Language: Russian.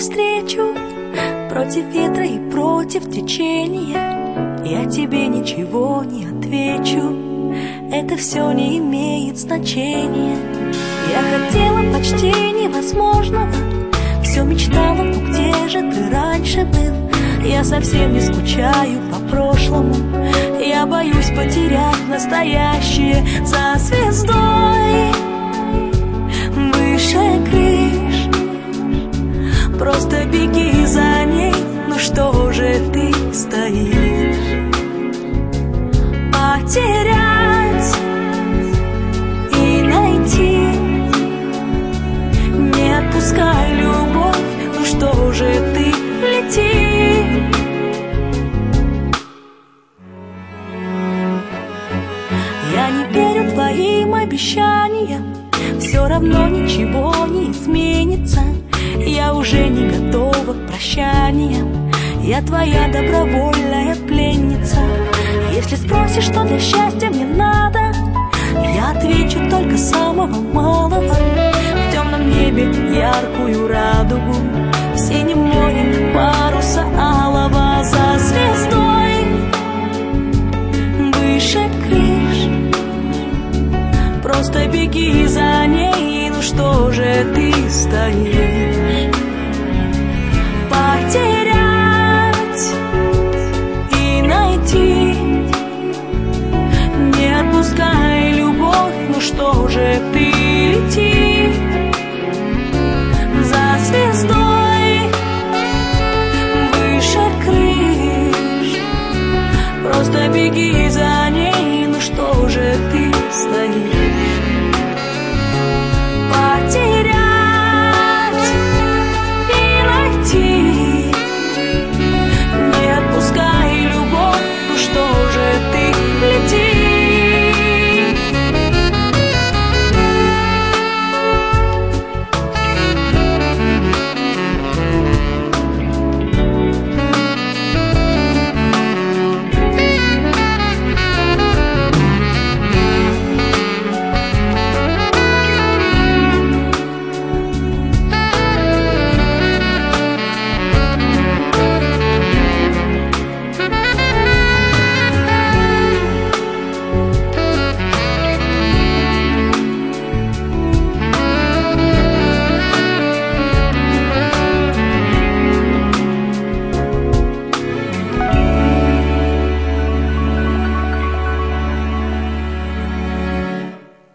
навстречу, против ветра и против течения. Я тебе ничего не отвечу, это все не имеет значения. Я хотела почти невозможного, все мечтала, ну где же ты раньше был? Я совсем не скучаю по прошлому, я боюсь потерять настоящее за звездой выше крыш. Просто беги за ней, ну что же ты стоишь? Потерять и найти, не отпускай любовь, ну что же ты лети? Я не верю твоим обещаниям, все равно ничего не изменится. Я уже не готова к прощаниям, я твоя добровольная пленница. Если спросишь, что для счастья мне надо, я отвечу только самого малого. В темном небе яркую радугу, в синем море паруса алого, за звездой выше крыш. Просто беги за ней, ну что же ты стоишь?